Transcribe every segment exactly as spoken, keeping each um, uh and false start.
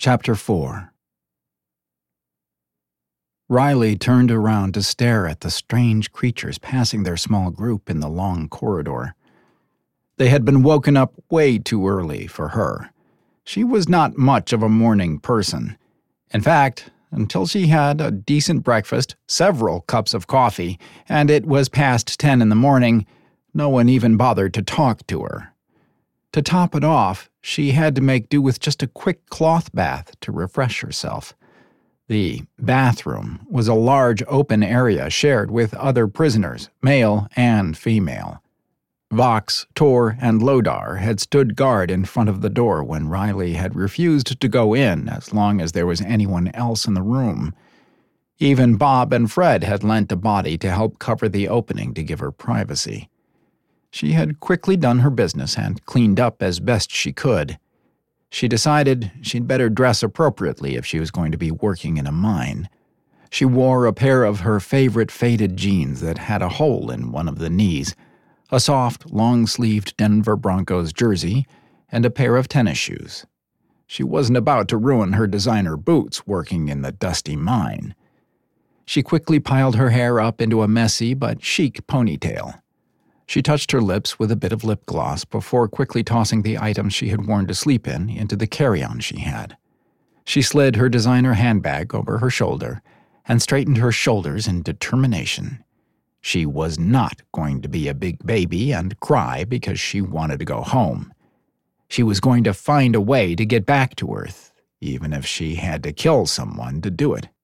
Chapter four. Riley turned around to stare at the strange creatures passing their small group in the long corridor. They had been woken up way too early for her. She was not much of a morning person. In fact, until she had a decent breakfast, several cups of coffee, and it was past ten in the morning, no one even bothered to talk to her. To top it off, she had to make do with just a quick cloth bath to refresh herself. The bathroom was a large open area shared with other prisoners, male and female. Vox, Tor, and Lodar had stood guard in front of the door when Riley had refused to go in as long as there was anyone else in the room. Even Bob and Fred had lent a body to help cover the opening to give her privacy. She had quickly done her business and cleaned up as best she could. She decided she'd better dress appropriately if she was going to be working in a mine. She wore a pair of her favorite faded jeans that had a hole in one of the knees, a soft, long-sleeved Denver Broncos jersey, and a pair of tennis shoes. She wasn't about to ruin her designer boots working in the dusty mine. She quickly piled her hair up into a messy but chic ponytail. She touched her lips with a bit of lip gloss before quickly tossing the items she had worn to sleep in into the carry-on she had. She slid her designer handbag over her shoulder and straightened her shoulders in determination. She was not going to be a big baby and cry because she wanted to go home. She was going to find a way to get back to Earth, even if she had to kill someone to do it.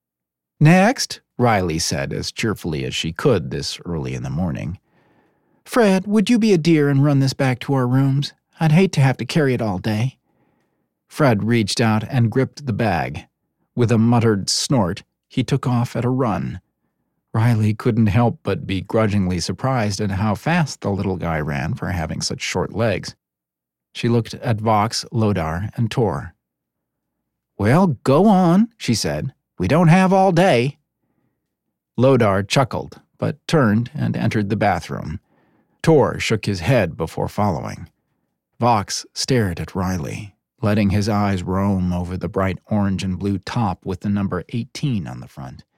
"Next," Riley said as cheerfully as she could this early in the morning. "Fred, would you be a dear and run this back to our rooms? I'd hate to have to carry it all day." Fred reached out and gripped the bag. With a muttered snort, he took off at a run. Riley couldn't help but be grudgingly surprised at how fast the little guy ran for having such short legs. She looked at Vox, Lodar, and Tor. "Well, go on," she said. "We don't have all day." Lodar chuckled, but turned and entered the bathroom. Tor shook his head before following. Vox stared at Riley, letting his eyes roam over the bright orange and blue top with the number eighteen on the front.